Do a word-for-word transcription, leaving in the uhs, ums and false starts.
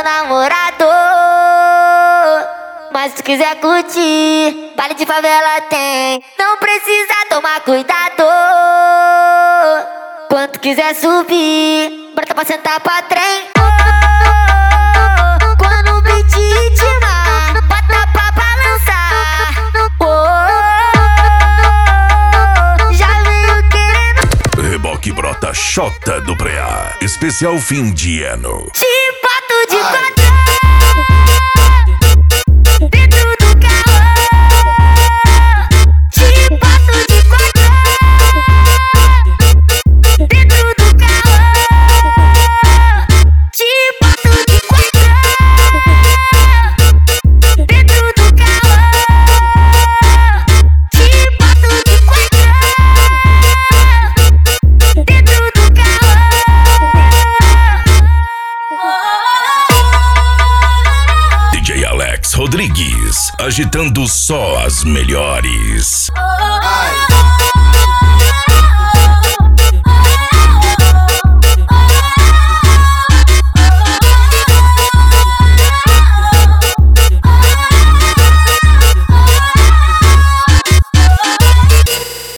namorado. Mas se tu quiser curtir, baile de favela tem. Não precisa tomar cuidado. Quando tu quiser subir, brota pra sentar pra trem. Quando o beat ritmar, bota pra balançar. Já veio querendo. Reboque brota Xota do Preá. Especial fim de ano. Te boto de quatro dentro do carro. Te boto de quatro dentro do carro. Te boto de quatro dentro do carro. Te boto de quatro dentro do carro. D J Alex Rodrigues, agitando só as melhores. Ai.